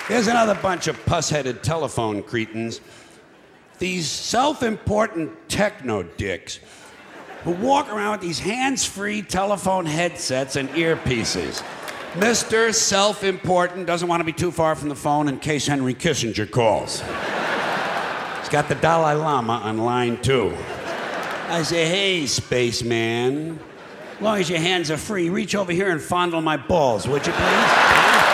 Here's another bunch of puss-headed telephone cretins. These self-important techno dicks who walk around with these hands-free telephone headsets and earpieces. Mr. Self-Important doesn't want to be too far from the phone in case Henry Kissinger calls. He's got the Dalai Lama on line 2. I say, hey, spaceman, as long as your hands are free, reach over here and fondle my balls, would you please?